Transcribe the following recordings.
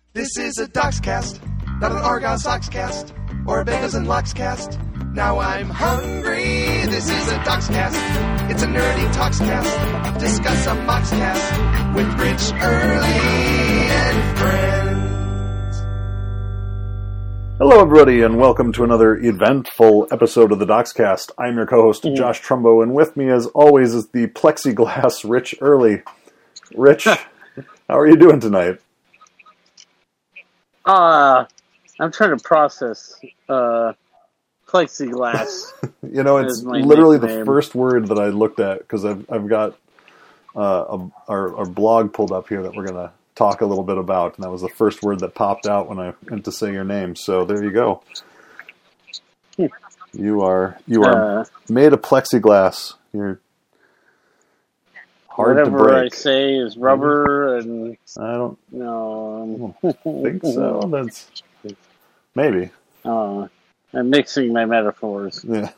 This is a Docscast, not an Argon Sockscast, or a Bagels and Lox cast. Now I'm hungry, this is a Docscast, it's a nerdy talkscast, discuss a Moxcast, with Rich, Early, and friends. Hello everybody, and welcome to another eventful episode of the Docscast. I'm your co-host, Josh Trumbo, and with me as always is the plexiglass Rich Early. Rich, how are you doing tonight? I'm trying to process plexiglass. You know, it's literally the first word that I looked at, because I've got our blog pulled up here that we're going to talk a little bit about, and that was the first word that popped out when I went to say your name. So there you go. You are made of plexiglass. You're hard to break. Whatever I say is rubber, and I don't know. think so. That's maybe. I'm mixing my metaphors. Yeah.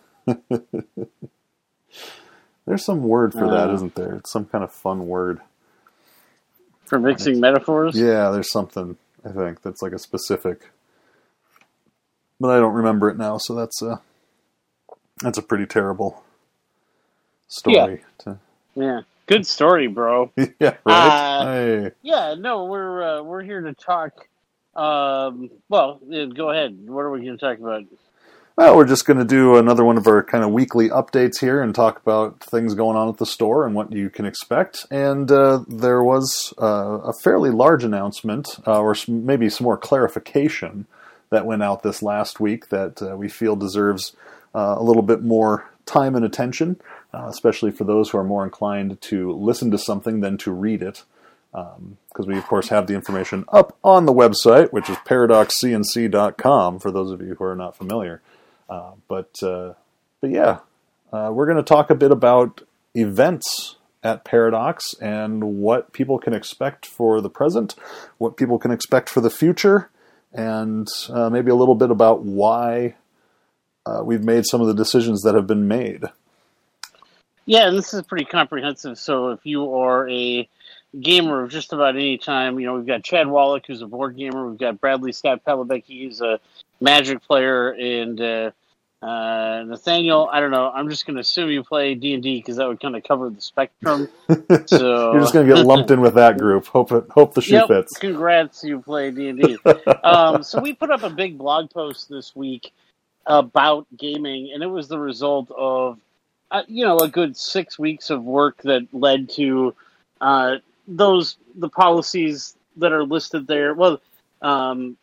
There's some word for that, isn't there? It's some kind of fun word. For mixing metaphors? Yeah, there's something, I think, that's like a specific, but I don't remember it now, so that's a pretty terrible story. Yeah. Good story, bro. Yeah, right? Hey. Yeah, no, we're here to talk. Go ahead. What are we going to talk about? Well, we're just going to do another one of our kind of weekly updates here and talk about things going on at the store and what you can expect. And there was a fairly large announcement, or maybe some more clarification, that went out this last week that we feel deserves a little bit more time and attention, especially for those who are more inclined to listen to something than to read it. Because we, of course, have the information up on the website, which is paradoxcnc.com, for those of you who are not familiar. But yeah, we're going to talk a bit about events at Paradox and what people can expect for the present, what people can expect for the future, and maybe a little bit about why we've made some of the decisions that have been made. Yeah, and this is pretty comprehensive. So if you are a gamer of just about any time, we've got Chad Wallach, who's a board gamer. We've got Bradley Scott Palabecki, who's a Magic player, and Nathaniel, I don't know. I'm just going to assume you play D&D because that would kind of cover the spectrum. So you're just going to get lumped in with that group. Hope the shoe fits. Congrats, you play D&D. So we put up a big blog post this week about gaming, and it was the result of a good 6 weeks of work that led to the policies that are listed there. Well, and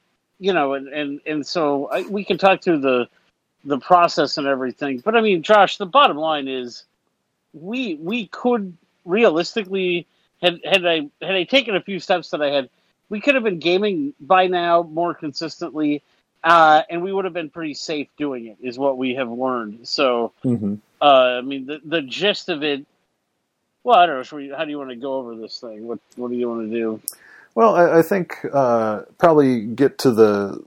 so we can talk through the process and everything. But I mean, Josh, the bottom line is we could realistically, had I taken a few steps that we could have been gaming by now more consistently, and we would have been pretty safe doing it, is what we have learned. So, I mean, the gist of it, well, I don't know. How do you want to go over this thing? What do you want to do? Well, I think probably get to the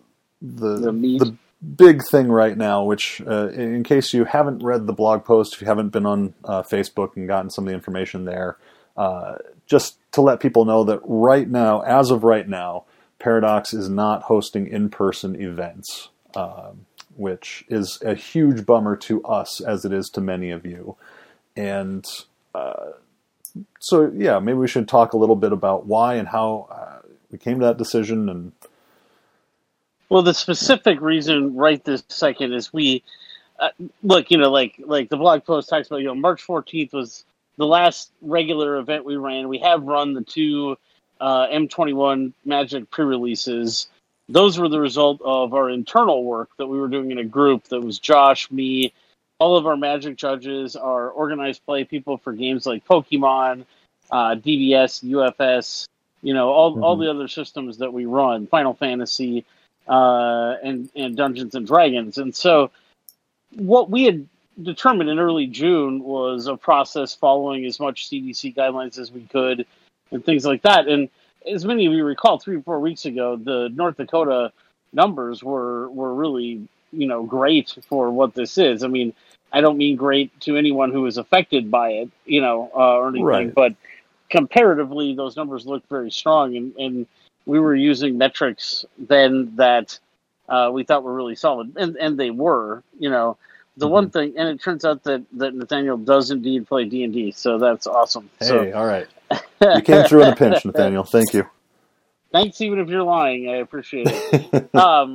big thing right now, which, in case you haven't read the blog post, if you haven't been on Facebook and gotten some of the information there, just to let people know that right now, as of right now, Paradox is not hosting in-person events, which is a huge bummer to us, as it is to many of you. And so, yeah, maybe we should talk a little bit about why and how we came to that decision. Well, the specific reason right this second is we look, like the blog post talks about, March 14th was the last regular event we ran. We have run the two M21 Magic pre-releases. Those were the result of our internal work that we were doing in a group that was Josh, me, all of our Magic judges, our organized play people for games like Pokemon, DBS, UFS, all the other systems that we run, Final Fantasy, and Dungeons and Dragons. And so what we had determined in early June was a process following as much CDC guidelines as we could and things like that. And as many of you recall, 3 or 4 weeks ago, the North Dakota numbers were really, great for what this is. I mean, I don't mean great to anyone who is affected by it, or anything, right. But comparatively, those numbers look very strong. And we were using metrics then that we thought were really solid, and they were. The one thing, and it turns out that Nathaniel does indeed play D&D, so that's awesome. Hey, all right. You came through in a pinch, Nathaniel. Thank you. Thanks, even if you're lying. I appreciate it.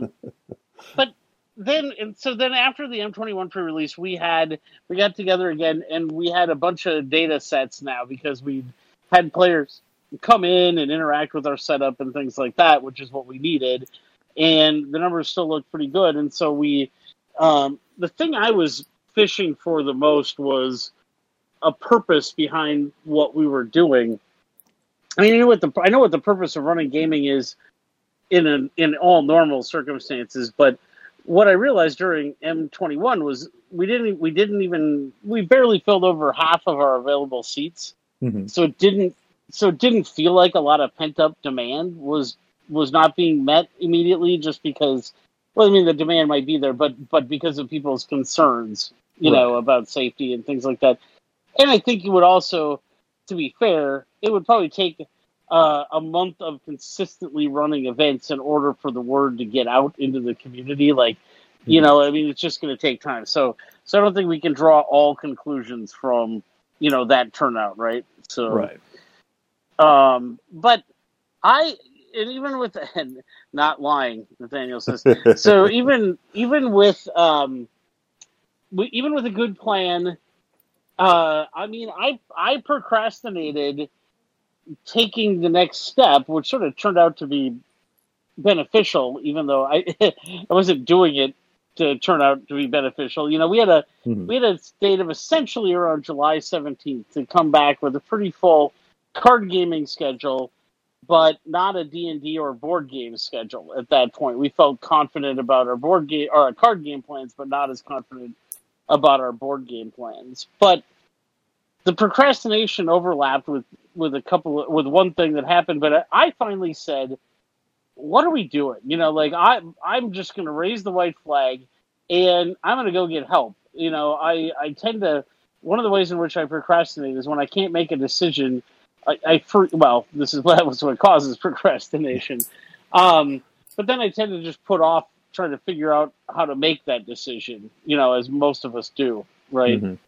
But then after the M21 pre-release, we got together again, and we had a bunch of data sets now because we had players come in and interact with our setup and things like that, which is what we needed. And the numbers still look pretty good. And so the thing I was fishing for the most was a purpose behind what we were doing. I mean, I know what the purpose of running gaming is in all normal circumstances, but what I realized during M21 was we barely filled over half of our available seats. Mm-hmm. So it didn't feel like a lot of pent up demand was not being met immediately, just because. Well, I mean, the demand might be there, but because of people's concerns, about safety and things like that. And I think it would also, to be fair, it would probably take a month of consistently running events in order for the word to get out into the community. Like, I mean, it's just going to take time. So I don't think we can draw all conclusions from, that turnout, right? So, right. But and even with, and not lying, Nathaniel says, so even with a good plan, I mean, I procrastinated taking the next step, which sort of turned out to be beneficial, even though I wasn't doing it to turn out to be beneficial. We had a date of essentially around July 17th to come back with a pretty full card gaming schedule, but not a D&D or board game schedule at that point. We felt confident about our board game or our card game plans, but not as confident about our board game plans. But the procrastination overlapped with one thing that happened. But I finally said, "What are we doing?" I'm just going to raise the white flag, and I'm going to go get help. I tend to. One of the ways in which I procrastinate is when I can't make a decision. That was what causes procrastination. But then I tend to just put off trying to figure out how to make that decision, as most of us do, right? Mm-hmm.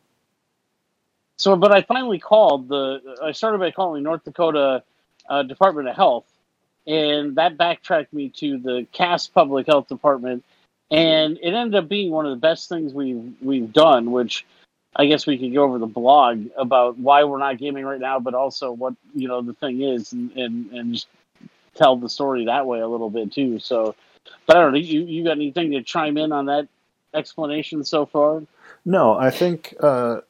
So, but I finally I started by calling North Dakota Department of Health, and that backtracked me to the Cass Public Health Department, and it ended up being one of the best things we've done, which I guess we could go over the blog about why we're not gaming right now, but also what, the thing is, and just tell the story that way a little bit too. So, but I don't know, you got anything to chime in on that explanation so far? No, I think, from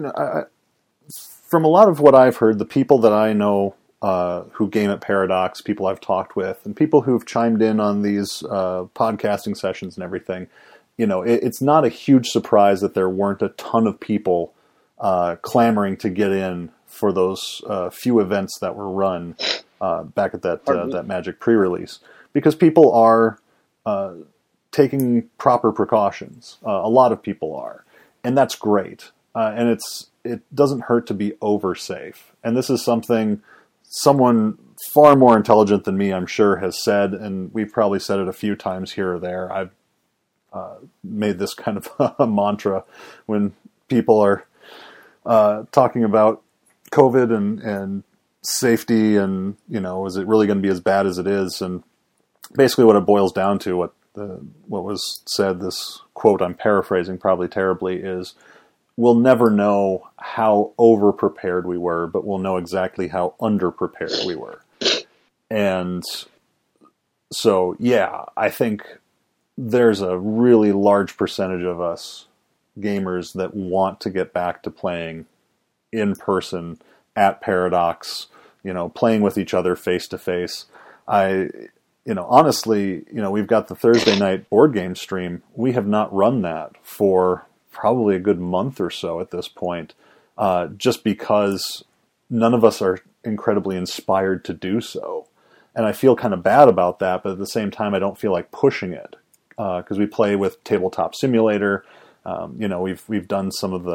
a lot of what I've heard, the people that I know who game at Paradox, people I've talked with, and people who've chimed in on these podcasting sessions and everything, it's not a huge surprise that there weren't a ton of people clamoring to get in for those few events that were run back at that Magic pre-release, because people are taking proper precautions. A lot of people are, and that's great. And it doesn't hurt to be over safe. And this is something someone far more intelligent than me, I'm sure, has said, and we've probably said it a few times here or there. I've made this kind of a mantra when people are talking about COVID and safety and, is it really going to be as bad as it is? And basically what it boils down to, what was said, this quote I'm paraphrasing probably terribly, is we'll never know how over-prepared we were, but we'll know exactly how under-prepared we were. And so, yeah, I think there's a really large percentage of us gamers that want to get back to playing in person at Paradox, playing with each other face to face. Honestly, we've got the Thursday night board game stream. We have not run that for probably a good month or so at this point, just because none of us are incredibly inspired to do so. And I feel kind of bad about that, but at the same time, I don't feel like pushing it. Because we play with Tabletop Simulator, we've done some of the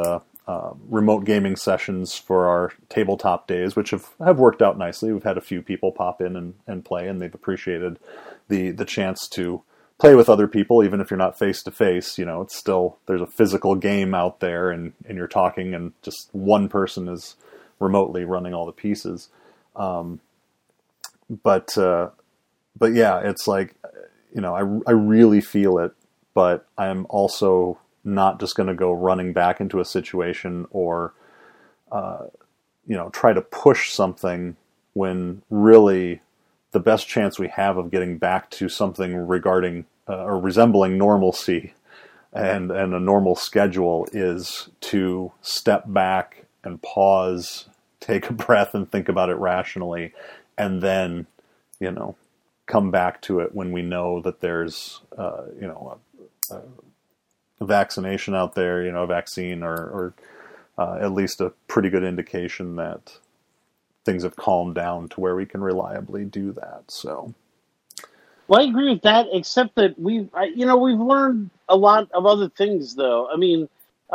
remote gaming sessions for our tabletop days, which have worked out nicely. We've had a few people pop in and play, and they've appreciated the chance to play with other people, even if you're not face to face. It's still, there's a physical game out there, and you're talking, and just one person is remotely running all the pieces. But yeah, it's like, I really feel it, but I'm also not just going to go running back into a situation or, try to push something when really the best chance we have of getting back to something regarding or resembling normalcy and a normal schedule is to step back and pause, take a breath and think about it rationally, and then, come back to it when we know that there's, a vaccination out there, a vaccine or at least a pretty good indication that things have calmed down to where we can reliably do that. So, well, I agree with that, except that we've learned a lot of other things, though. I mean,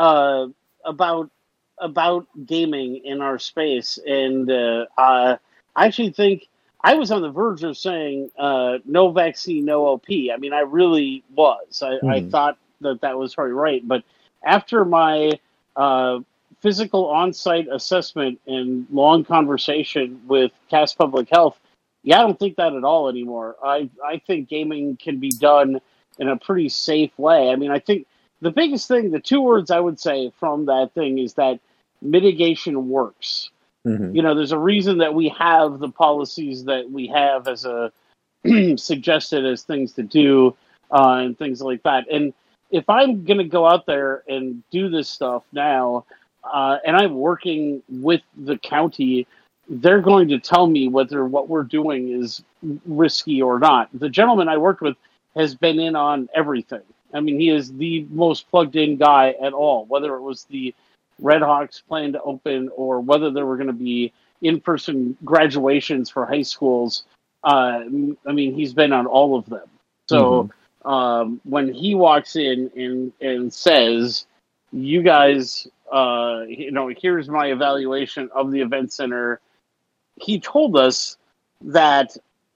about gaming in our space, and I actually think I was on the verge of saying no vaccine, no OP. I mean, I really was. I thought that was probably right, but after my physical on-site assessment and long conversation with Cass Public Health, yeah, I don't think that at all anymore. I think gaming can be done in a pretty safe way. I mean, I think the biggest thing, the two words I would say from that thing is that mitigation works. Mm-hmm. There's a reason that we have the policies that we have as suggested as things to do and things like that. And if I'm going to go out there and do this stuff now, and I'm working with the county, they're going to tell me whether what we're doing is risky or not. The gentleman I worked with has been in on everything. I mean, he is the most plugged in guy at all, whether it was the Red Hawks plan to open or whether there were going to be in-person graduations for high schools. I mean, he's been on all of them. So when he walks in and says, you guys, here's my evaluation of the event center, he told us that,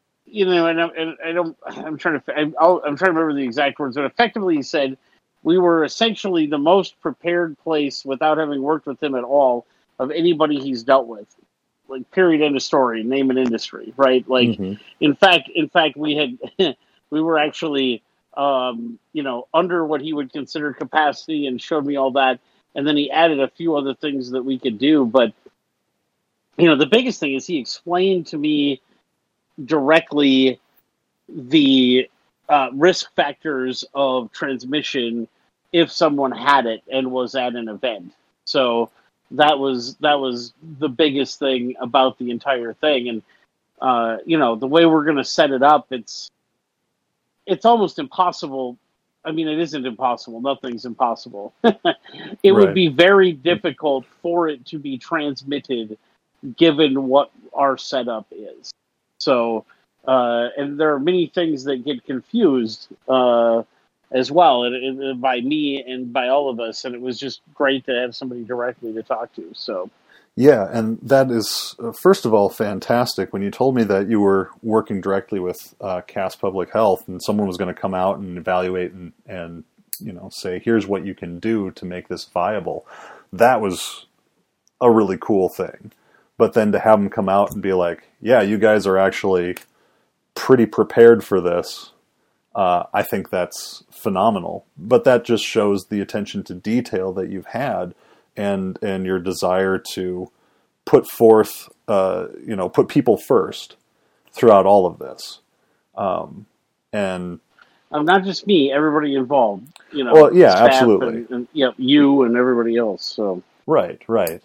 I'm trying to remember the exact words, but effectively he said, we were essentially the most prepared place, without having worked with him at all, of anybody he's dealt with. Like, period, end of story, name an industry, right? Like, in fact, we were actually, under what he would consider capacity, and showed me all that. And then he added a few other things that we could do. But, the biggest thing is he explained to me directly the risk factors of transmission if someone had it and was at an event. So that was the biggest thing about the entire thing. And the way we're going to set it up, it's almost impossible. I mean, it isn't impossible. Nothing's impossible. It would be very difficult for it to be transmitted given what our setup is. So, and there are many things that get confused as well, and by me and by all of us. And it was just great to have somebody directly to talk to. So, yeah, and that is first of all fantastic. When you told me that you were working directly with Cass Public Health, and someone was going to come out and evaluate and say, here's what you can do to make this viable, that was a really cool thing. But then to have them come out and be like, yeah, you guys are actually pretty prepared for this, I think that's phenomenal. But that just shows the attention to detail that you've had and your desire to put forth, put people first throughout all of this. And not just me, everybody involved, well, yeah, absolutely. And you and everybody else. So right.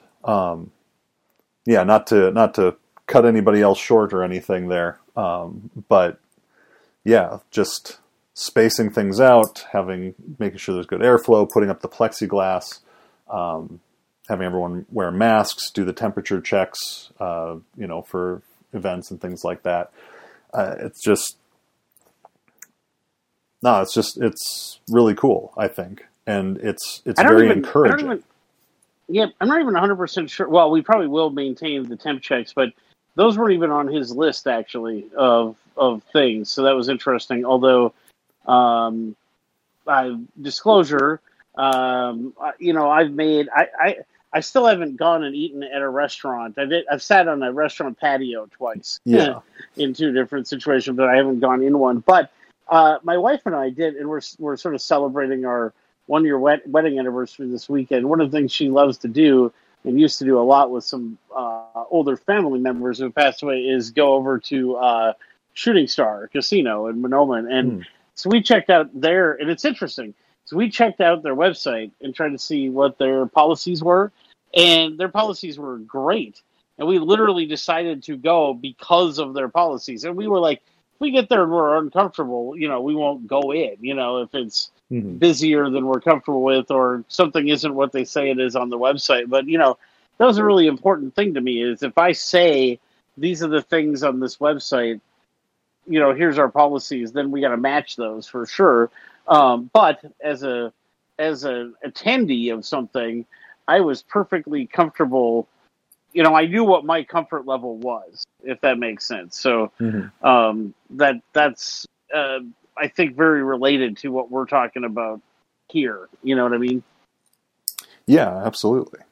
Yeah, not to cut anybody else short or anything there. But yeah, just spacing things out, making sure there's good airflow, putting up the plexiglass, having everyone wear masks, do the temperature checks, for events and things like that. It's really cool, I think. And it's very encouraging. Yeah, I'm not even 100% sure. Well, we probably will maintain the temp checks, but those weren't even on his list actually of things. So that was interesting. Although, disclosure, I've made I still haven't gone and eaten at a restaurant. I've sat on a restaurant patio twice. Yeah. In two different situations, but I haven't gone in one. But my wife and I did, and we're sort of celebrating our 1-year wedding anniversary this weekend. One of the things she loves to do and used to do a lot with some older family members who passed away is go over to Shooting Star Casino in Monoma. And so we checked out there, and it's interesting. So we checked out their website and tried to see what their policies were, and their policies were great. And we literally decided to go because of their policies. And we were like, if we get there and we're uncomfortable, we won't go in, if it's busier than we're comfortable with, or something isn't what they say it is on the website. But, that was a really important thing to me, is if I say these are the things on this website, here's our policies, then we got to match those for sure. But as an attendee of something, I was perfectly comfortable. I knew what my comfort level was, if that makes sense. So that's I think very related to what we're talking about here. You know what I mean? Yeah, absolutely.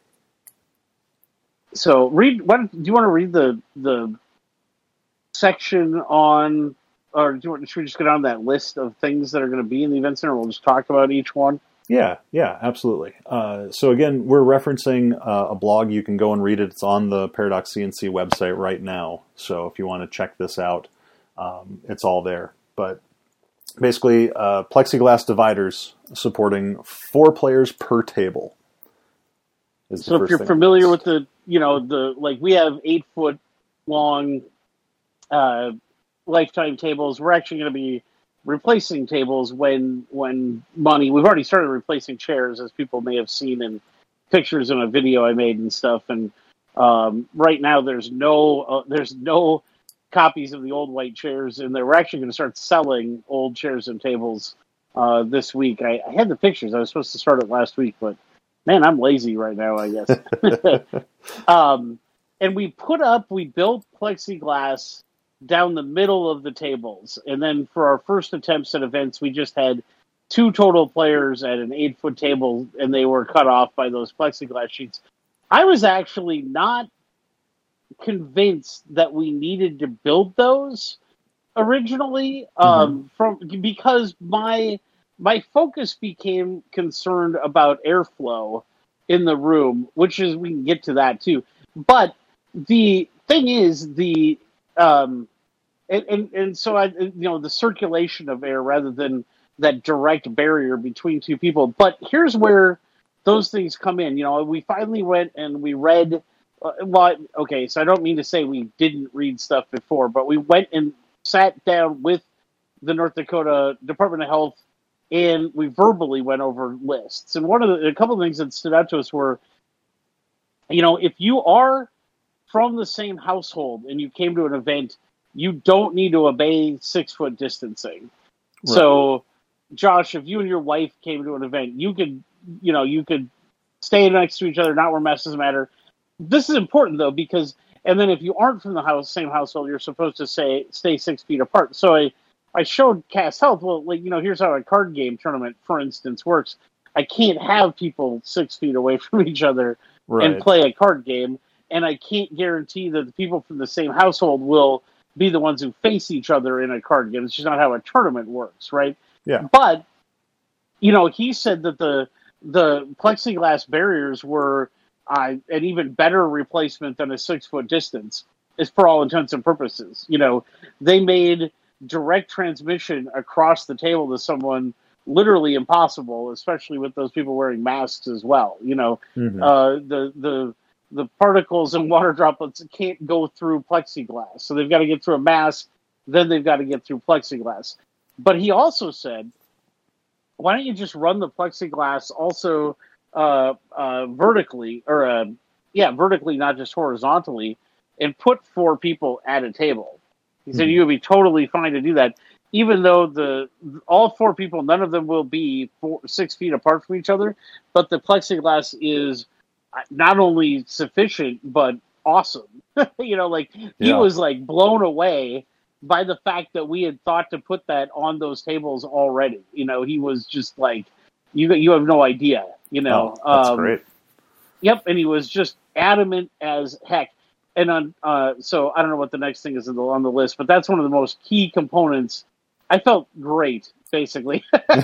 So do you want to read the section on, or should we just go down that list of things that are going to be in the event center? We'll just talk about each one. Yeah, absolutely. So again, we're referencing a blog. You can go and read it. It's on the Paradox CNC website right now. So if you want to check this out, it's all there. But basically, plexiglass dividers supporting 4 players per table. So if you're familiar with the we have 8-foot long lifetime tables. We're actually going to be replacing tables when money. We've already started replacing chairs, as people may have seen in pictures in a video I made and stuff. And right now, there's no copies of the old white chairs, and we're actually going to start selling old chairs and tables this week. I had the pictures. I was supposed to start it last week, but man, I'm lazy right now, I guess. And we built plexiglass down the middle of the tables. And then for our first attempts at events, we just had 2 total players at an 8-foot table, and they were cut off by those plexiglass sheets. I was actually not convinced that we needed to build those originally, because my focus became concerned about airflow in the room, which is, we can get to that too. But the thing is, so the circulation of air rather than that direct barrier between 2 people. But here's where those things come in. We finally went and we read. So I don't mean to say we didn't read stuff before, but we went and sat down with the North Dakota Department of Health, and we verbally went over lists. And a couple of things that stood out to us were, if you are from the same household and you came to an event, you don't need to obey 6-foot distancing. Right. So, Josh, if you and your wife came to an event, you could stay next to each other, not wear masks, doesn't matter. This is important, though, because, and then if you aren't from the same household, you're supposed to stay 6 feet apart. So I showed Cass Health, here's how a card game tournament, for instance, works. I can't have people 6 feet away from each other and play a card game, and I can't guarantee that the people from the same household will be the ones who face each other in a card game. It's just not how a tournament works, right? Yeah. But, he said that the plexiglass barriers were an even better replacement than a 6-foot distance, is for all intents and purposes. They made direct transmission across the table to someone literally impossible, especially with those people wearing masks as well. The particles and water droplets can't go through plexiglass, so they've got to get through a mask, then they've got to get through plexiglass. But he also said, why don't you just run the plexiglass also vertically, vertically, not just horizontally, and put 4 people at a table. He said you would be totally fine to do that, even though all 4 people, none of them will be 6 feet apart from each other, but the plexiglass is not only sufficient but awesome. Like he was like blown away by the fact that we had thought to put that on those tables already. He was just like, you have no idea. That's great. Yep, and he was just adamant as heck. And so I don't know what the next thing is on the list, but that's one of the most key components. I felt great, basically.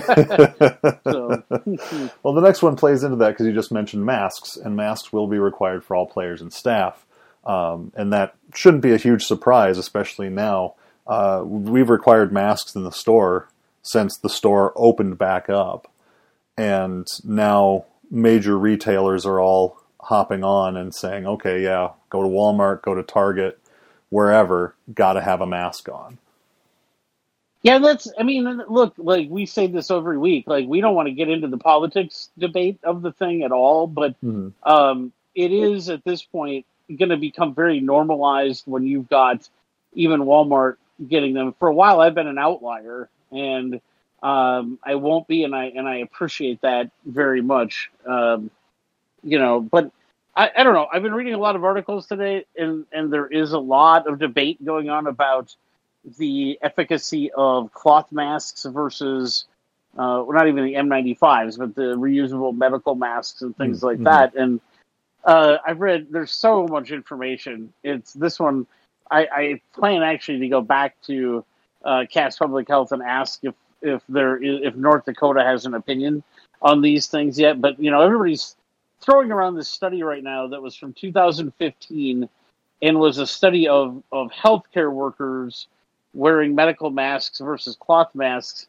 So. Well, the next one plays into that because you just mentioned masks, and masks will be required for all players and staff. And that shouldn't be a huge surprise, especially now. We've required masks in the store since the store opened back up. And now major retailers are all hopping on and saying, okay, yeah, go to Walmart, go to Target, wherever, got to have a mask on. Yeah, look, like we say this every week, like we don't want to get into the politics debate of the thing at all, but it is at this point going to become very normalized when you've got even Walmart getting them. For a while, I've been an outlier, and I won't be, and I appreciate that very much. But I don't know. I've been reading a lot of articles today, and there is a lot of debate going on about the efficacy of cloth masks versus, not even the N95s, but the reusable medical masks and things like that. And I've read, there's so much information. It's this one. I plan actually to go back to Cass Public Health and ask if North Dakota has an opinion on these things yet. But everybody's throwing around this study right now that was from 2015 and was a study of healthcare workers wearing medical masks versus cloth masks,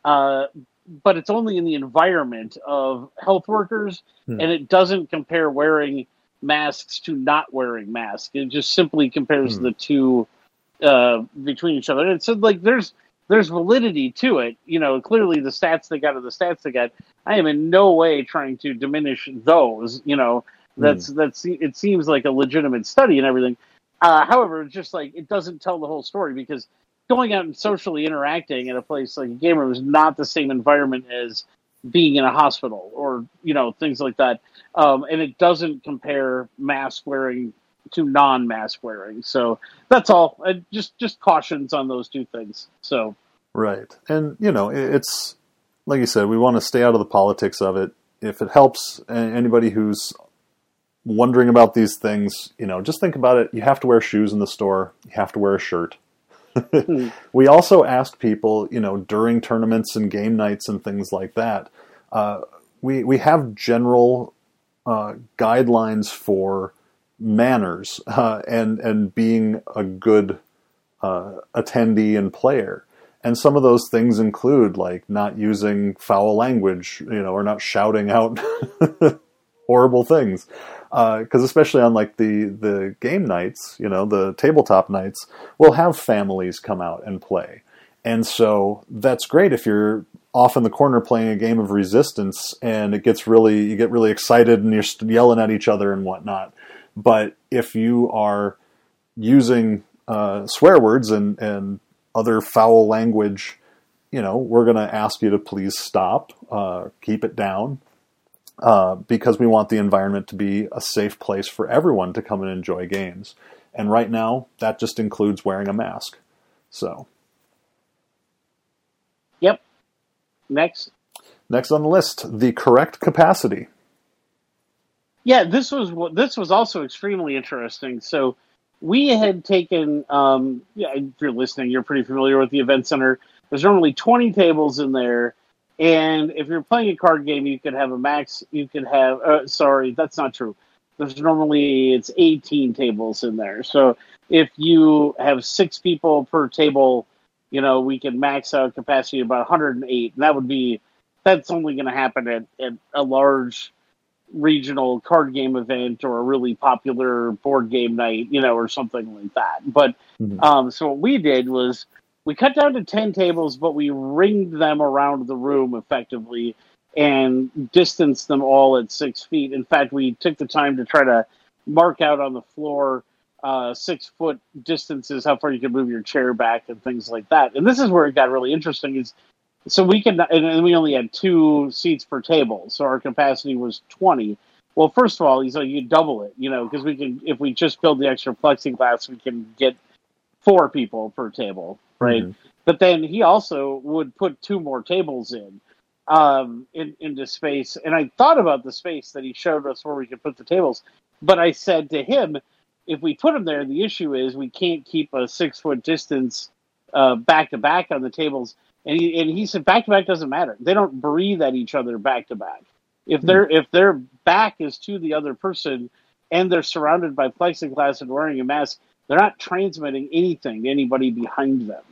but it's only in the environment of health workers, and it doesn't compare wearing masks to not wearing masks. It just simply compares the two between each other. And so, like, there's validity to it. Clearly the stats they got are the stats they got. I am in no way trying to diminish those. It seems like a legitimate study and everything. However, it's just like it doesn't tell the whole story, because going out and socially interacting in a place like a game room is not the same environment as being in a hospital or, things like that. And it doesn't compare mask wearing to non-mask wearing. So that's all. Just cautions on those two things. So. Right. And, it's, like you said, we want to stay out of the politics of it. If it helps anybody who's wondering about these things, just think about it. You have to wear shoes in the store. You have to wear a shirt. We also ask people, during tournaments and game nights and things like that, we have general guidelines for manners and being a good attendee and player. And some of those things include like not using foul language, or not shouting out horrible things. Because especially on like the game nights, the tabletop nights, we'll have families come out and play. And so that's great if you're off in the corner playing a game of Resistance and you get really excited and you're yelling at each other and whatnot. But if you are using swear words and other foul language, we're going to ask you to please stop, keep it down. Because we want the environment to be a safe place for everyone to come and enjoy games. And right now, that just includes wearing a mask. So. Yep. Next on the list, the correct capacity. Yeah, this was also extremely interesting. So we had taken, if you're listening, you're pretty familiar with the event center. There's normally 20 tables in there. And if you're playing a card game, you could have a max. You could have. Sorry, that's not true. It's 18 tables in there. So if you have 6 people per table, we can max out capacity about 108. And that's only going to happen at a large regional card game event or a really popular board game night, or something like that. But so what we did was, we cut down to 10 tables, but we ringed them around the room effectively and distanced them all at 6 feet. In fact, we took the time to try to mark out on the floor 6 foot distances, how far you can move your chair back and things like that. And this is where it got really interesting. And we only had 2 seats per table, so our capacity was 20. well, first of all, he's like, you double it, because if we just build the extra plexiglass, we can get 4 people per table, right? Mhm. But then he also would put 2 more tables into space. And I thought about the space that he showed us where we could put the tables. But I said to him, if we put them there, the issue is we can't keep a 6-foot distance back to back on the tables. And he said back to back doesn't matter. They don't breathe at each other back to back. If their back is to the other person and they're surrounded by plexiglass and wearing a mask, they're not transmitting anything to anybody behind them.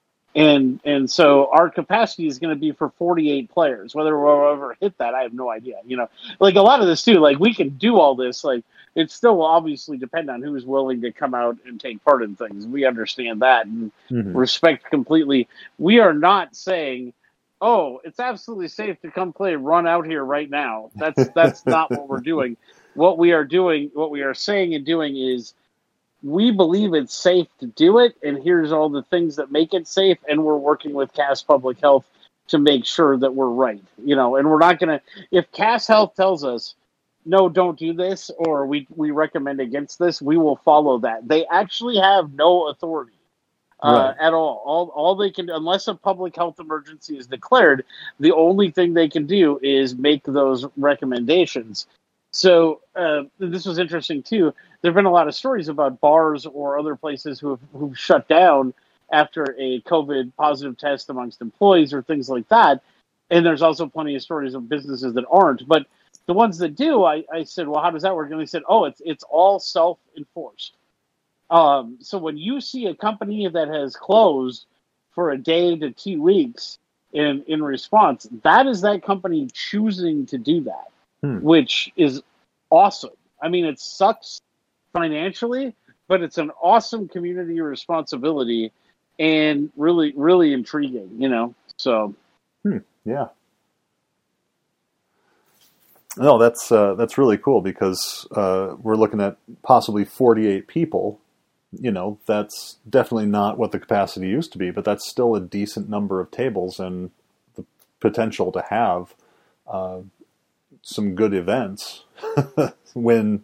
And so our capacity is going to be for 48 players. Whether we'll ever hit that, I have no idea. Like a lot of this too, like we can do all this. Like it still will obviously depend on who's willing to come out and take part in things. We understand that and respect completely. We are not saying, oh, it's absolutely safe to come play Run out here right now. That's not what we're doing. What we are saying and doing is, we believe it's safe to do it, and here's all the things that make it safe, and we're working with Cass Public Health to make sure that we're right. And we're not going to, if Cass Health tells us, no, don't do this, or we recommend against this, we will follow that. They actually have no authority at all. All they can, unless a public health emergency is declared, the only thing they can do is make those recommendations. So this was interesting too. There have been a lot of stories about bars or other places who've shut down after a COVID positive test amongst employees or things like that. And there's also plenty of stories of businesses that aren't. But the ones that do, I said, well, how does that work? And they said, oh, it's all self-enforced. So when you see a company that has closed for a day to 2 weeks in response, that is that company choosing to do that. Which is awesome. I mean, it sucks financially, but it's an awesome community responsibility and really, really intriguing, So, yeah. No, that's really cool because we're looking at possibly 48 people. That's definitely not what the capacity used to be, but that's still a decent number of tables and the potential to have some good events when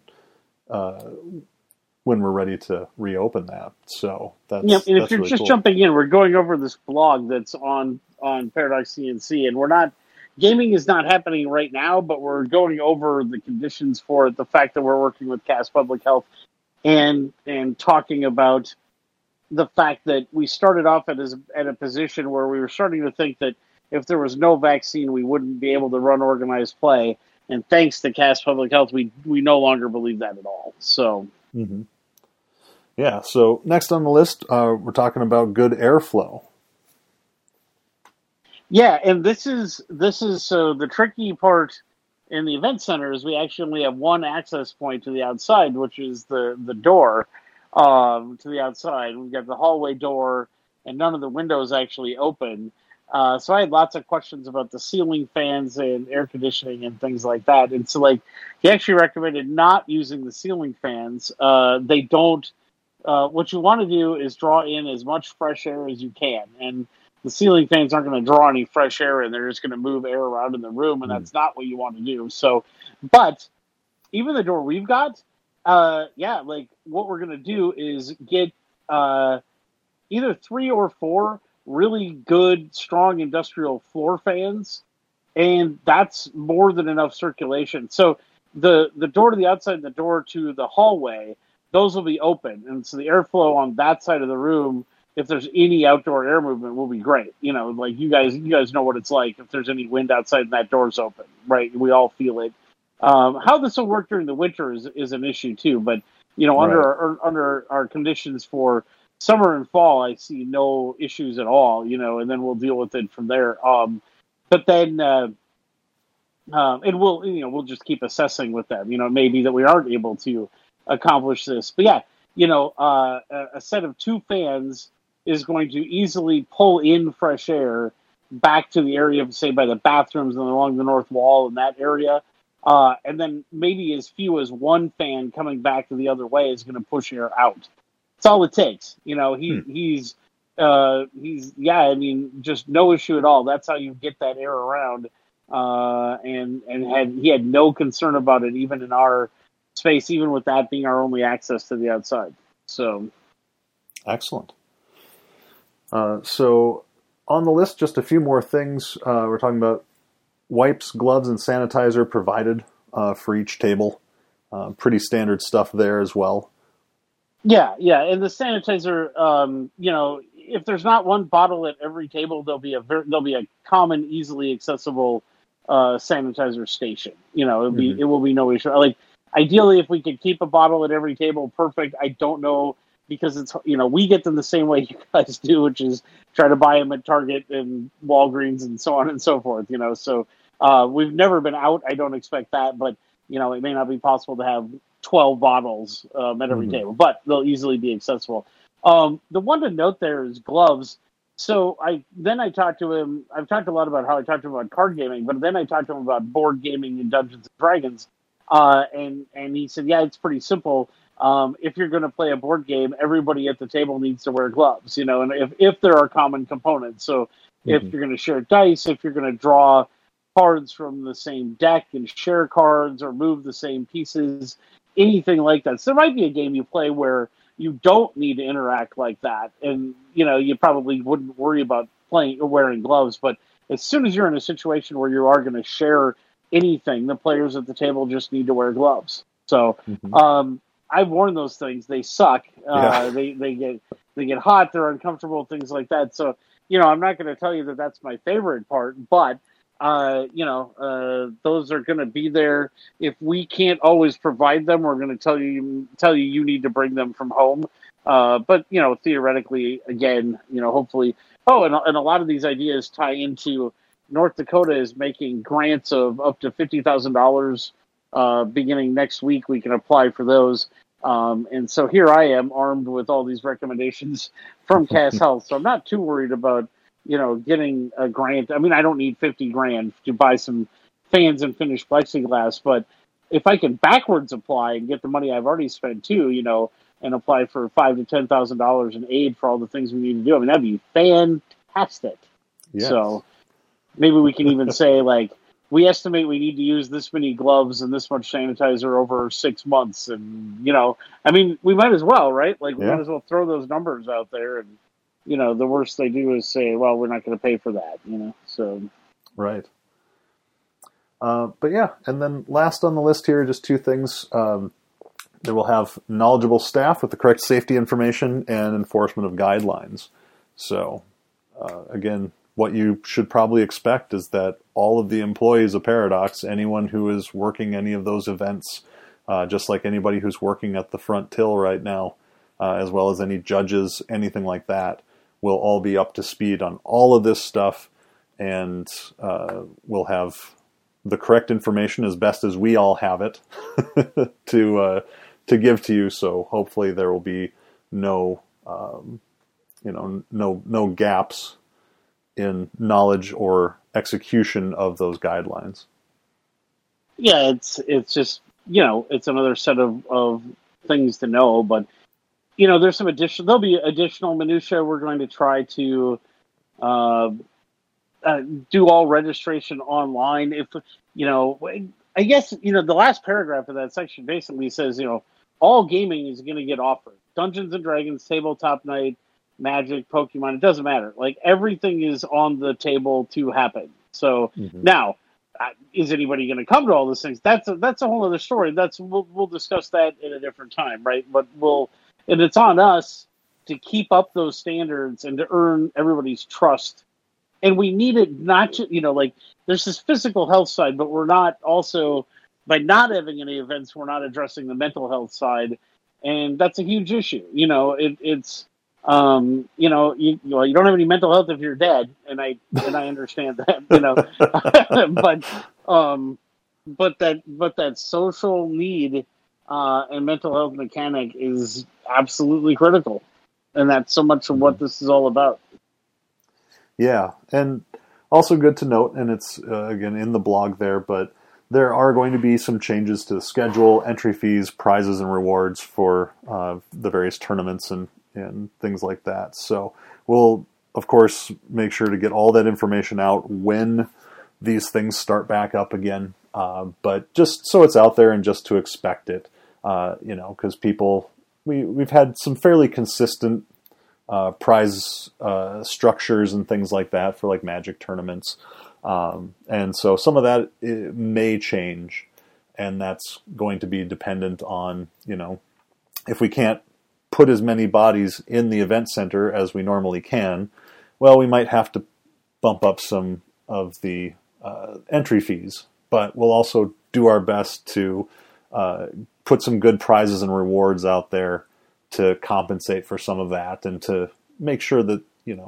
we're ready to reopen that. So that's and if that's you're really just cool. jumping in, we're going over this blog that's on Paradox CNC, and we're not gaming is not happening right now, but we're going over the conditions for it, the fact that we're working with Cass Public Health, and talking about the fact that we started off at a position where we were starting to think that if there was no vaccine, we wouldn't be able to run organized play. And thanks to Cass Public Health, we no longer believe that at all. So, yeah. So next on the list, we're talking about good airflow. Yeah, and this is so the tricky part in the event center is we actually only have one access point to the outside, which is the door to the outside. We've got the hallway door, and none of the windows actually open. So I had lots of questions about the ceiling fans and air conditioning and things like that. And so, he actually recommended not using the ceiling fans. They don't. What you want to do is draw in as much fresh air as you can, and the ceiling fans aren't going to draw any fresh air in. They're just going to move air around in the room, and that's not what you want to do. So, but even the door we've got, what we're going to do is get either 3 or 4 really good, strong industrial floor fans, and that's more than enough circulation. So the door to the outside and the door to the hallway, those will be open, and so the airflow on that side of the room, if there's any outdoor air movement, will be great. You guys know what it's like if there's any wind outside and that door's open, right? We all feel it. How this will work during the winter is an issue too, but under our conditions for summer and fall, I see no issues at all, and then we'll deal with it from there. But then, and we'll just keep assessing with them. It may be that we aren't able to accomplish this, but yeah, a set of 2 fans is going to easily pull in fresh air back to the area, say by the bathrooms and along the north wall in that area. And then maybe as few as 1 fan coming back to the other way is going to push air out. That's all it takes. He's just no issue at all. That's how you get that air around. and he had no concern about it, even in our space, even with that being our only access to the outside. So, excellent. So on the list, just a few more things. We're talking about wipes, gloves, and sanitizer provided for each table. Pretty standard stuff there as well. Yeah, and the sanitizer, if there's not one bottle at every table, there'll be a common, easily accessible sanitizer station. It will be no issue. Like, ideally, if we could keep a bottle at every table, perfect. I don't know, because it's we get them the same way you guys do, which is try to buy them at Target and Walgreens and so on and so forth. So we've never been out. I don't expect that, but it may not be possible to have 12 bottles at every table, but they'll easily be accessible. The one to note there is gloves. So I talked to him. I've talked a lot about how I talked to him about card gaming, but then I talked to him about board gaming and Dungeons and Dragons. And he said, yeah, it's pretty simple. If you're going to play a board game, everybody at the table needs to wear gloves, and if there are common components. So if you're going to share dice, if you're going to draw cards from the same deck and share cards or move the same pieces, anything like that. So there might be a game you play where you don't need to interact like that. And, you probably wouldn't worry about playing or wearing gloves. But as soon as you're in a situation where you are going to share anything, the players at the table just need to wear gloves. So, I've worn those things. They suck. They get hot. They're uncomfortable. Things like that. So, I'm not going to tell you that that's my favorite part, but those are going to be there. If we can't always provide them, we're going to tell you need to bring them from home. But theoretically, again, hopefully. Oh, and a lot of these ideas tie into North Dakota is making grants of up to $50,000. Beginning next week, we can apply for those. And so here I am armed with all these recommendations from Cass Health. So I'm not too worried about, getting a grant. I mean, I don't need $50,000 to buy some fans and finished plexiglass, but if I can backwards apply and get the money I've already spent too, and apply for $5,000 to $10,000 in aid for all the things we need to do, I mean, that'd be fantastic. Yes. So maybe we can even say, like, we estimate we need to use this many gloves and this much sanitizer over 6 months. And, I mean, we might as well, right? Like, we might as well throw those numbers out there. And, the worst they do is say, well, we're not going to pay for that, so. Right. But yeah, and then last on the list here, just two things. They will have knowledgeable staff with the correct safety information and enforcement of guidelines. So, again, what you should probably expect is that all of the employees of Paradox, anyone who is working any of those events, just like anybody who's working at the front till right now, as well as any judges, anything like that, will all be up to speed on all of this stuff, and will have the correct information as best as we all have it to give to you. So hopefully there will be no gaps in knowledge or execution of those guidelines. Yeah, it's just, it's another set of things to know, but, there's there'll be additional minutia. We're going to try to do all registration online. If, I guess, the last paragraph of that section basically says, all gaming is going to get offered. Dungeons and Dragons, Tabletop Night, Magic, Pokemon, it doesn't matter. Like, everything is on the table to happen. So now, is anybody going to come to all those things? That's a whole other story. We'll discuss that in a different time, right? But and it's on us to keep up those standards and to earn everybody's trust. And we need it not to, there's this physical health side, but we're not also, by not having any events, we're not addressing the mental health side. And that's a huge issue. It's you don't have any mental health if you're dead, and I understand that, but that social need and mental health mechanic is absolutely critical, and that's so much of what this is all about. Yeah, and also good to note, and it's again in the blog there, but there are going to be some changes to the schedule, entry fees, prizes, and rewards for the various tournaments and things like that. So we'll, of course, make sure to get all that information out when these things start back up again. But just so it's out there and just to expect it, because we've had some fairly consistent prize structures and things like that for like Magic tournaments. And so some of that may change, and that's going to be dependent on, if we can't put as many bodies in the event center as we normally can, well, we might have to bump up some of the entry fees, but we'll also do our best to put some good prizes and rewards out there to compensate for some of that, and to make sure that,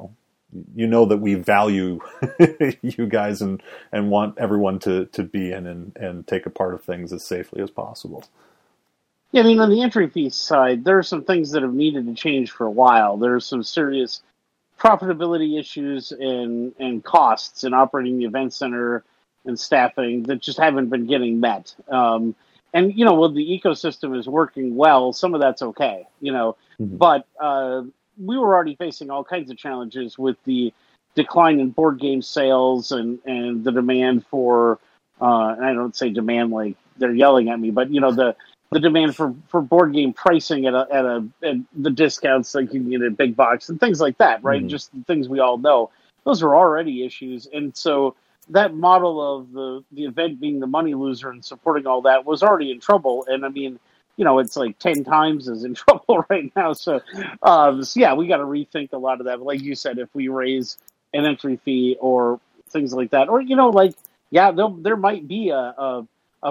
that we value you guys and want everyone to be in and take a part of things as safely as possible. Yeah, I mean, on the entry fee side, there are some things that have needed to change for a while. There's some serious profitability issues and costs in operating the event center and staffing that just haven't been getting met. And, when the ecosystem is working well, some of that's okay, but we were already facing all kinds of challenges with the decline in board game sales and the demand for, and I don't say demand like they're yelling at me, but, the demand for board game pricing at the discounts like you can get at big box and things like that, right? Mm-hmm. Just the things we all know. Those are already issues. And so that model of the event being the money loser and supporting all that was already in trouble. And I mean, it's like 10 times as in trouble right now. So yeah, we got to rethink a lot of that. But like you said, if we raise an entry fee or things like that, or, there might be a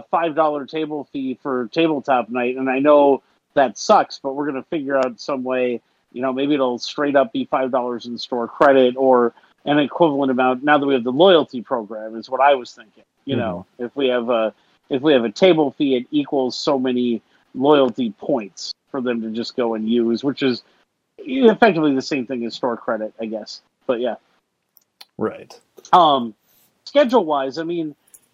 $5 table fee for tabletop night. And I know that sucks, but we're going to figure out some way, maybe it'll straight up be $5 in store credit or an equivalent amount. Now that we have the loyalty program is what I was thinking, if we have a table fee, it equals so many loyalty points for them to just go and use, which is effectively the same thing as store credit, I guess. But yeah. Right. Schedule wise, I mean,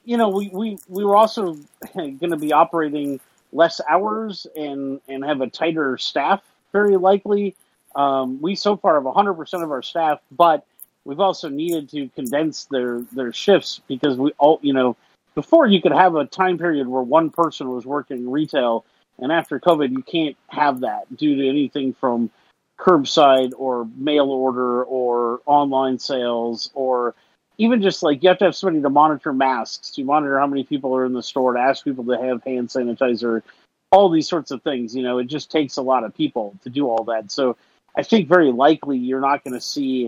we were also going to be operating less hours and have a tighter staff, very likely. We so far have 100% of our staff, but we've also needed to condense their shifts because we all, before you could have a time period where one person was working retail, and after COVID, you can't have that due to anything from curbside or mail order or online sales, or even just like you have to have somebody to monitor masks, to monitor how many people are in the store, to ask people to have hand sanitizer, all these sorts of things. It just takes a lot of people to do all that. So I think very likely you're not going to see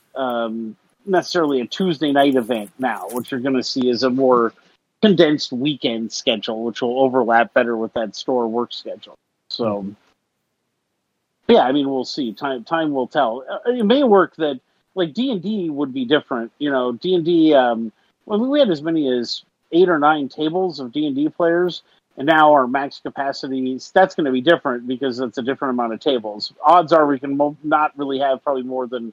necessarily a Tuesday night event now. What you're going to see is a more condensed weekend schedule, which will overlap better with that store work schedule. So, yeah, I mean, we'll see. Time will tell. It may work that, like, D&D would be different. D&D, we had as many as 8 or 9 tables of D&D players, and now our max capacity, that's going to be different because it's a different amount of tables. Odds are we can not really have probably more than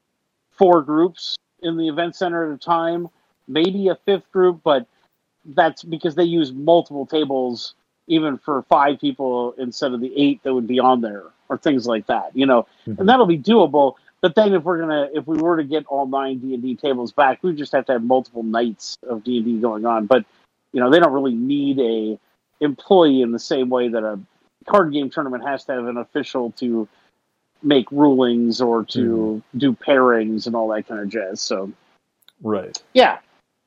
4 groups in the event center at a time, maybe a 5th group, but that's because they use multiple tables even for 5 people instead of the 8 that would be on there, or things like that, and that'll be doable. But then if we were to get all 9 D&D tables back, we just have to have multiple nights of D&D going on. But, they don't really need a employee in the same way that a card game tournament has to have an official to make rulings or to do pairings and all that kind of jazz. So, right. Yeah.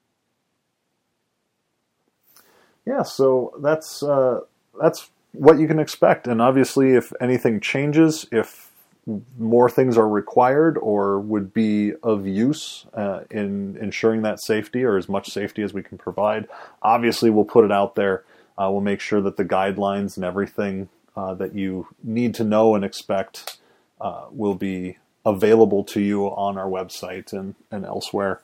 Yeah, so that's what you can expect. And obviously, if anything changes, if more things are required or would be of use in ensuring that safety, or as much safety as we can provide, obviously we'll put it out there. We'll make sure that the guidelines and everything that you need to know and expect will be available to you on our website and elsewhere.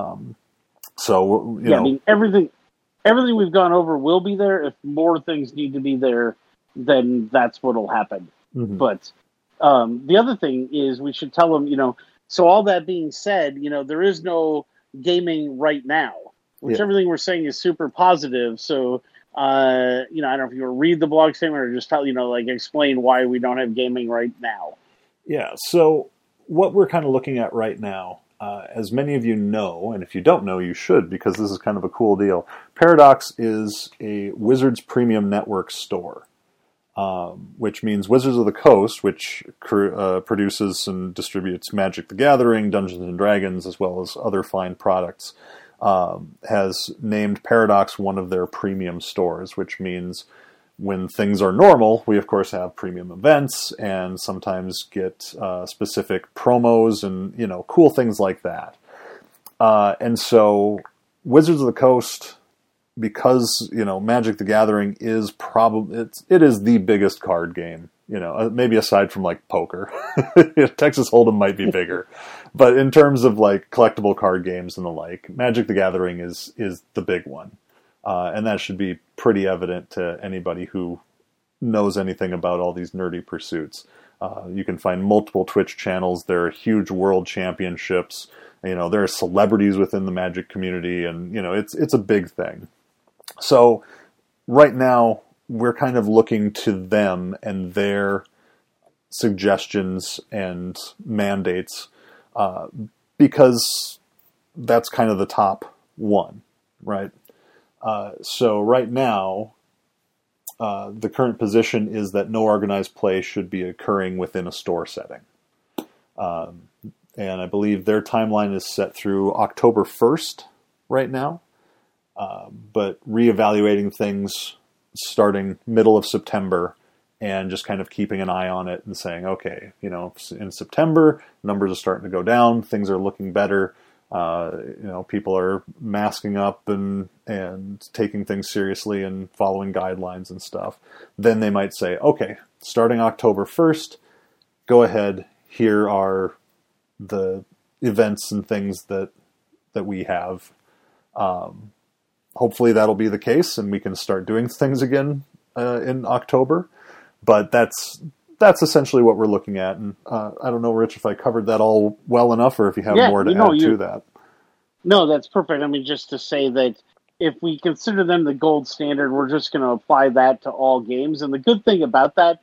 So, I mean, everything we've gone over will be there. If more things need to be there, then that's what'll happen. Mm-hmm. But the other thing is we should tell them, so all that being said, there is no gaming right now, which everything we're saying is super positive. So, I don't know if you want to read the blog statement or just tell, explain why we don't have gaming right now. Yeah. So what we're kind of looking at right now as many of you know, and if you don't know, you should, because this is kind of a cool deal. Paradox is a Wizards Premium Network store, which means Wizards of the Coast, which produces and distributes Magic the Gathering, Dungeons and Dragons, as well as other fine products, has named Paradox one of their premium stores, which means when things are normal, we of course have premium events and sometimes get specific promos and cool things like that. And so Wizards of the Coast, because Magic the Gathering is it is the biggest card game. Maybe aside from like poker, Texas Hold'em might be bigger, but in terms of like collectible card games and the like, Magic the Gathering is the big one. And that should be pretty evident to anybody who knows anything about all these nerdy pursuits. You can find multiple Twitch channels. There are huge world championships. There are celebrities within the Magic community, and it's a big thing. So right now we're kind of looking to them and their suggestions and mandates because that's kind of the top one, right? So right now, the current position is that no organized play should be occurring within a store setting. And I believe their timeline is set through October 1st right now, but reevaluating things starting middle of September and just kind of keeping an eye on it and saying, okay, in September, numbers are starting to go down, things are looking better. People are masking up and taking things seriously and following guidelines and stuff. Then they might say, okay, starting October 1st, go ahead. Here are the events and things that we have. Hopefully that'll be the case and we can start doing things again in October. But that's essentially what we're looking at. And I don't know, Rich, if I covered that all well enough or if you have more to add to that. No, that's perfect. I mean, just to say that if we consider them the gold standard, we're just going to apply that to all games. And the good thing about that,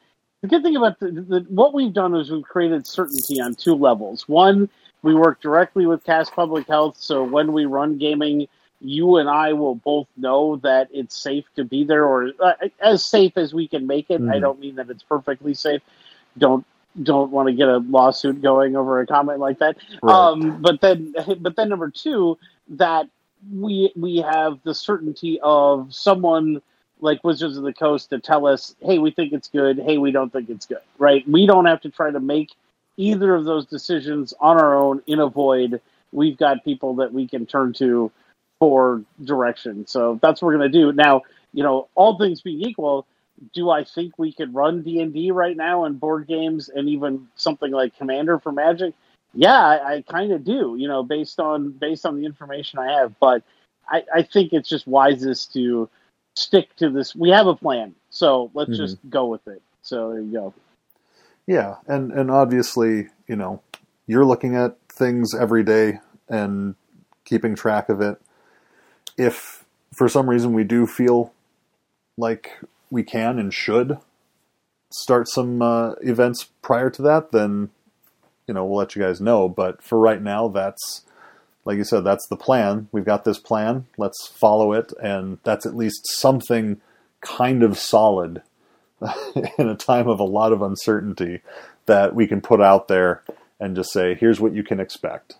what we've done is we've created certainty on two levels. One, we work directly with Cass Public Health, so when we run gaming, you and I will both know that it's safe to be there, or as safe as we can make it. I don't mean that it's perfectly safe. Don't want to get a lawsuit going over a comment like that. Right. But then number two, that we have the certainty of someone like Wizards of the Coast to tell us, hey, we think it's good. Hey, we don't think it's good. Right? We don't have to try to make either of those decisions on our own in a void. We've got people that we can turn to for direction. So that's what we're going to do. Now, all things being equal, do I think we could run D&D right now and board games and even something like Commander for Magic? Yeah, I kind of do, based on the information I have. But I think it's just wisest to stick to this. We have a plan, so let's just go with it. So there you go. Yeah, and obviously, you're looking at things every day and keeping track of it. If for some reason we do feel like we can and should start some events prior to that, then we'll let you guys know. But for right now, that's, like you said, that's the plan. We've got this plan. Let's follow it, and that's at least something kind of solid in a time of a lot of uncertainty that we can put out there and just say, here's what you can expect.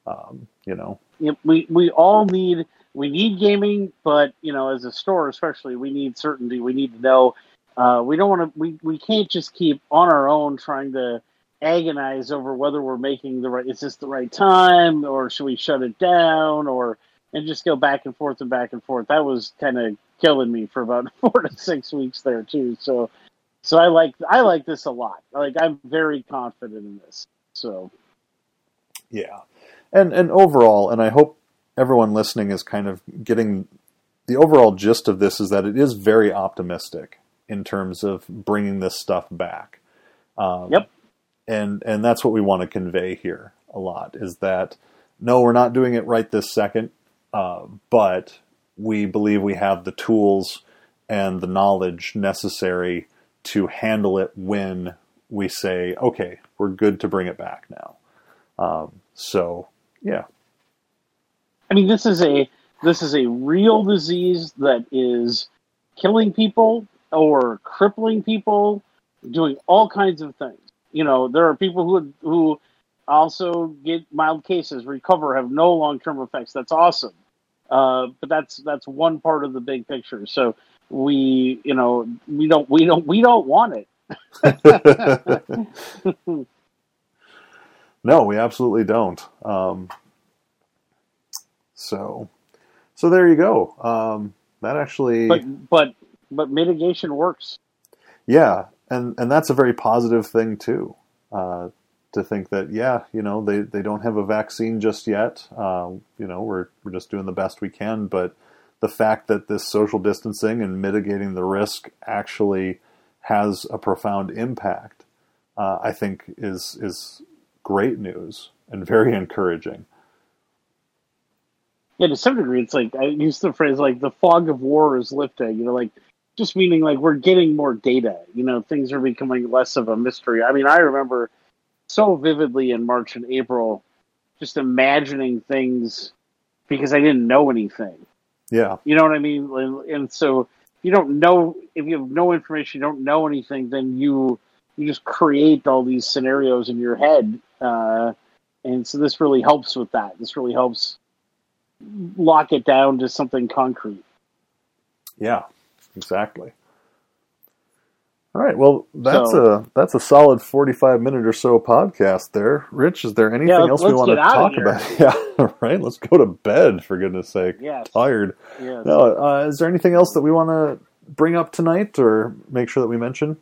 We all need. We need gaming, but as a store especially, we need certainty. We need to know. We don't want to. We can't just keep on our own trying to agonize over whether we're making the right. Is this the right time, or should we shut it down, and just go back and forth and back and forth. That was kind of killing me for about 4 to 6 weeks there too. So I like this a lot. I'm very confident in this. So yeah, and overall, and I hope everyone listening is kind of getting the overall gist of this, is that it is very optimistic in terms of bringing this stuff back. Yep. And that's what we want to convey here a lot, is that, no, we're not doing it right this second, but we believe we have the tools and the knowledge necessary to handle it when we say, okay, we're good to bring it back now. So Yeah. I mean, this is a real disease that is killing people or crippling people, doing all kinds of things. You know, there are people who also get mild cases, recover, have no long-term effects. That's awesome. But that's one part of the big picture. So we don't want it. No, we absolutely don't. So there you go. That actually, but mitigation works. yeah, and that's a very positive thing too. To think that, yeah, you know, they don't have a vaccine just yet. You know, we're just doing the best we can, but the fact that this social distancing and mitigating the risk actually has a profound impact, I think is great news and very encouraging. Yeah, to some degree, it's like I use the phrase like the fog of war is lifting. You know, like just meaning like we're getting more data. You know, things are becoming less of a mystery. I mean, I remember so vividly in March and April, just imagining things because I didn't know anything. Yeah. You know what I mean? And so you don't know, if you have no information, you don't know anything, then you just create all these scenarios in your head. And so this really helps with that. This really helps lock it down to something concrete. Yeah, exactly. All right. Well, that's a solid 45-minute or so podcast there. Rich, is there anything else we want to talk about? Yeah, right. Let's go to bed, for goodness sake. Yes. Tired. Yes. No, is there anything else that we want to bring up tonight or make sure that we mention?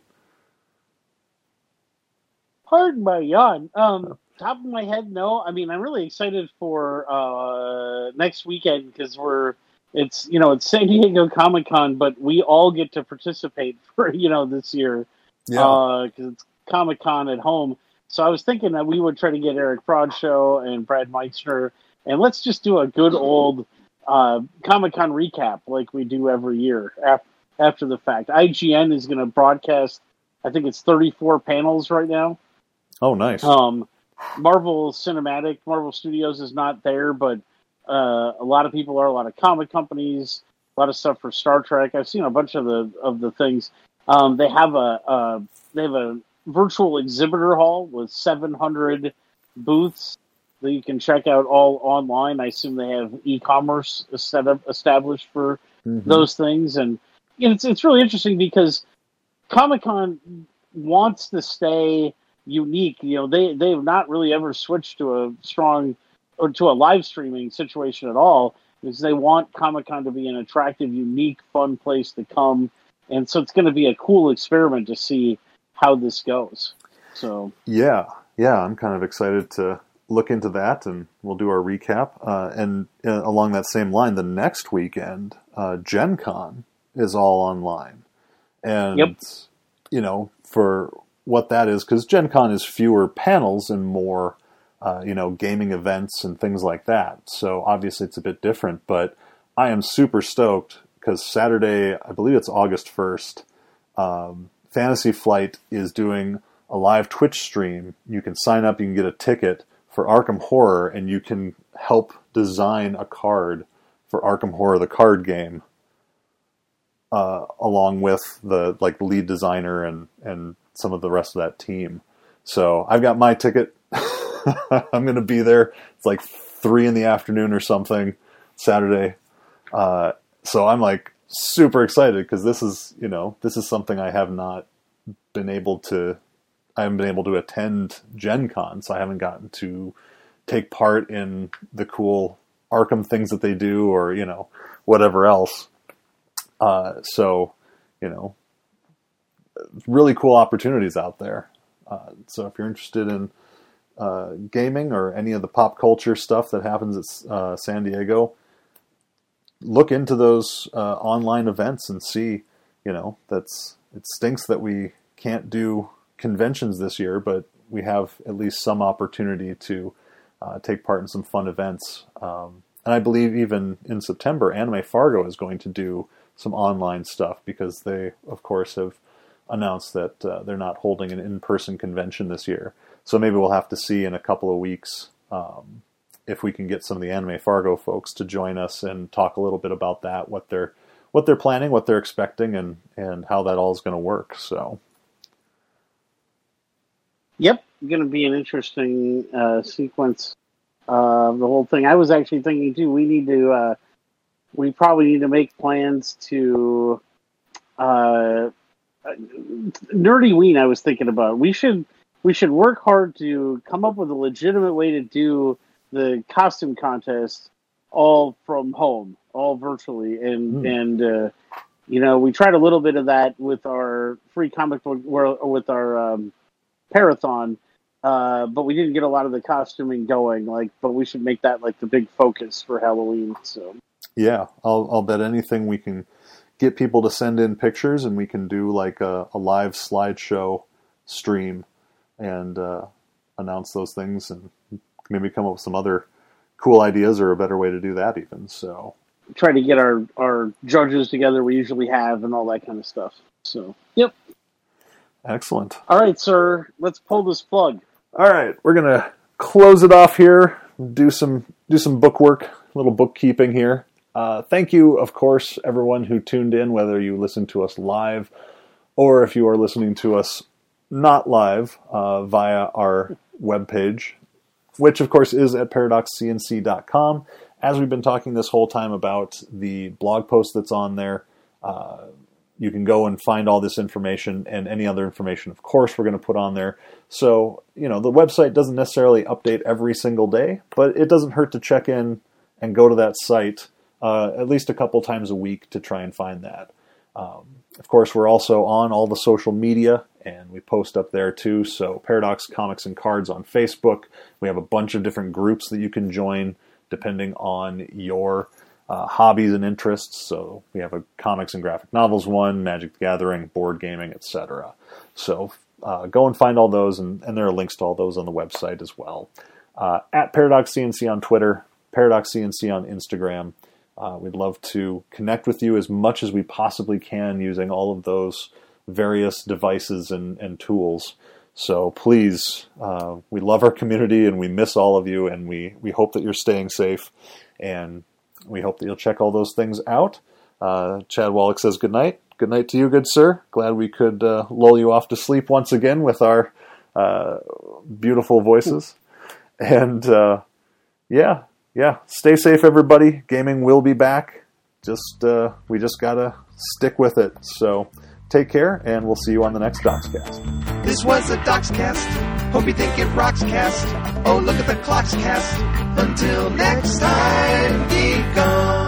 Pardon my yawn. Top of my head, no. I mean, I'm really excited for next weekend because it's San Diego Comic-Con, but we all get to participate for, this year. Yeah. Because it's Comic-Con at home. So I was thinking that we would try to get Eric Broadshow and Brad Meitzner, and let's just do a good old Comic-Con recap like we do every year after the fact. IGN is going to broadcast, I think it's 34 panels right now. Oh, nice. Marvel Studios is not there, but a lot of people are, a lot of comic companies, a lot of stuff for Star Trek. I've seen a bunch of the things. They have a virtual exhibitor hall with 700 booths that you can check out all online. I assume they have e-commerce established for those things, and it's really interesting because Comic-Con wants to stay unique. They've not really ever switched to a strong or to a live streaming situation at all, because they want Comic-Con to be an attractive, unique, fun place to come. And so it's going to be a cool experiment to see how this goes. So yeah, I'm kind of excited to look into that, and we'll do our recap. And along that same line, the next weekend, Gen Con is all online. And, yep. For what that is, because Gen Con is fewer panels and more, gaming events and things like that. So obviously it's a bit different, but I am super stoked because Saturday, I believe it's August 1st, Fantasy Flight is doing a live Twitch stream. You can sign up, you can get a ticket for Arkham Horror, and you can help design a card for Arkham Horror, the card game, along with the lead designer and some of the rest of that team. So I've got my ticket. I'm going to be there. It's like 3 PM or something Saturday. So I'm super excited because this is something I haven't been able to attend Gen Con, so I haven't gotten to take part in the cool Arkham things that they do or, whatever else. So, really cool opportunities out there. So if you're interested in gaming or any of the pop culture stuff that happens at San Diego, look into those online events and see, it stinks that we can't do conventions this year, but we have at least some opportunity to take part in some fun events. And I believe even in September, Anime Fargo is going to do some online stuff because they, of course, have announced that they're not holding an in-person convention this year. So maybe we'll have to see in a couple of weeks if we can get some of the Anime Fargo folks to join us and talk a little bit about that, what they're planning, what they're expecting, and how that all is going to work. So, yep, going to be an interesting sequence of the whole thing. I was actually thinking too, we probably need to make plans to Nerdy Ween. I was thinking about we should work hard to come up with a legitimate way to do the costume contest all from home, all virtually, and we tried a little bit of that with our free comic book with our Parathon, but we didn't get a lot of the costuming going. But we should make that the big focus for Halloween. So yeah, I'll bet anything we can get people to send in pictures, and we can do a live slideshow stream and announce those things, and maybe come up with some other cool ideas or a better way to do that even. So try to get our judges together we usually have and all that kind of stuff. So, yep. Excellent. All right, sir. Let's pull this plug. All right. We're going to close it off here, do some book work, a little bookkeeping here. Thank you, of course, everyone who tuned in, whether you listen to us live or if you are listening to us not live via our webpage, which, of course, is at paradoxcnc.com. As we've been talking this whole time about the blog post that's on there, you can go and find all this information and any other information, of course, we're going to put on there. So, the website doesn't necessarily update every single day, but it doesn't hurt to check in and go to that site at least a couple times a week to try and find that. Of course, we're also on all the social media, and we post up there too. So Paradox Comics and Cards on Facebook. We have a bunch of different groups that you can join depending on your hobbies and interests. So we have a comics and graphic novels one, Magic the Gathering, board gaming, etc. So go and find all those, and there are links to all those on the website as well. At Paradox CNC on Twitter, Paradox CNC on Instagram. We'd love to connect with you as much as we possibly can using all of those various devices and tools. So please, we love our community and we miss all of you, and we hope that you're staying safe, and we hope that you'll check all those things out. Chad Wallach says good night. Good night to you, good sir. Glad we could lull you off to sleep once again with our beautiful voices. And yeah, stay safe, everybody. Gaming will be back. We just gotta stick with it. So take care, and we'll see you on the next Docscast. This was a Docscast. Hope you think it rocks cast. Oh, look at the clocks cast. Until next time, geek on.